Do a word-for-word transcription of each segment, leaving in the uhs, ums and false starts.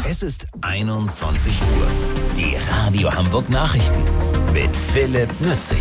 Es ist einundzwanzig Uhr. Die Radio Hamburg Nachrichten mit Philipp Nützig.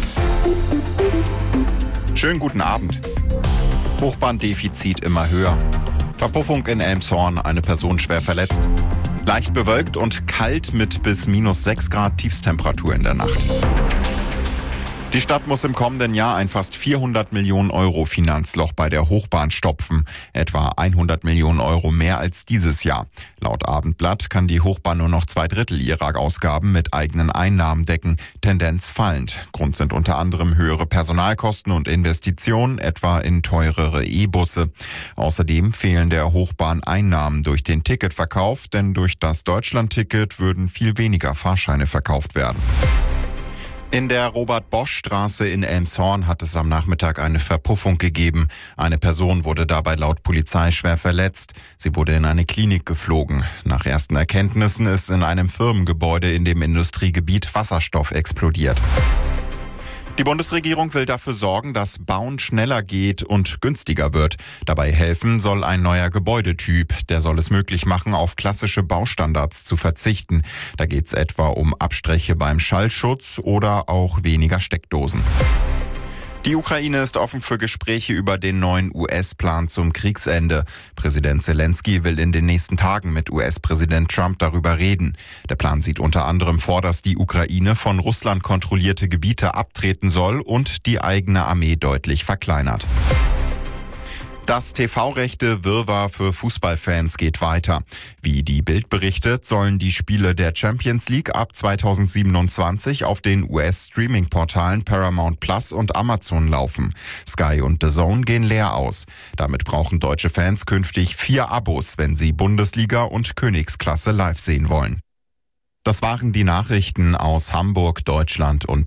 Schönen guten Abend. Hochbahndefizit immer höher. Verpuffung in Elmshorn, eine Person schwer verletzt. Leicht bewölkt und kalt mit bis minus sechs Grad Tiefstemperatur in der Nacht. Die Stadt muss im kommenden Jahr ein fast vierhundert Millionen Euro Finanzloch bei der Hochbahn stopfen. Etwa hundert Millionen Euro mehr als dieses Jahr. Laut Abendblatt kann die Hochbahn nur noch zwei Drittel ihrer Ausgaben mit eigenen Einnahmen decken. Tendenz fallend. Grund sind unter anderem höhere Personalkosten und Investitionen, etwa in teurere E-Busse. Außerdem fehlen der Hochbahn Einnahmen durch den Ticketverkauf, denn durch das Deutschlandticket würden viel weniger Fahrscheine verkauft werden. In der Robert-Bosch-Straße in Elmshorn hat es am Nachmittag eine Verpuffung gegeben. Eine Person wurde dabei laut Polizei schwer verletzt. Sie wurde in eine Klinik geflogen. Nach ersten Erkenntnissen ist in einem Firmengebäude in dem Industriegebiet Wasserstoff explodiert. Die Bundesregierung will dafür sorgen, dass Bauen schneller geht und günstiger wird. Dabei helfen soll ein neuer Gebäudetyp. Der soll es möglich machen, auf klassische Baustandards zu verzichten. Da geht es etwa um Abstriche beim Schallschutz oder auch weniger Steckdosen. Die Ukraine ist offen für Gespräche über den neuen U S-Plan zum Kriegsende. Präsident Zelensky will in den nächsten Tagen mit U S-Präsident Trump darüber reden. Der Plan sieht unter anderem vor, dass die Ukraine von Russland kontrollierte Gebiete abtreten soll und die eigene Armee deutlich verkleinert. Das T V-rechte Wirrwarr für Fußballfans geht weiter. Wie die Bild berichtet, sollen die Spiele der Champions League ab zweitausendsiebenundzwanzig auf den U S-Streaming-Portalen Paramount Plus und Amazon laufen. Sky und The Zone gehen leer aus. Damit brauchen deutsche Fans künftig vier Abos, wenn sie Bundesliga und Königsklasse live sehen wollen. Das waren die Nachrichten aus Hamburg, Deutschland und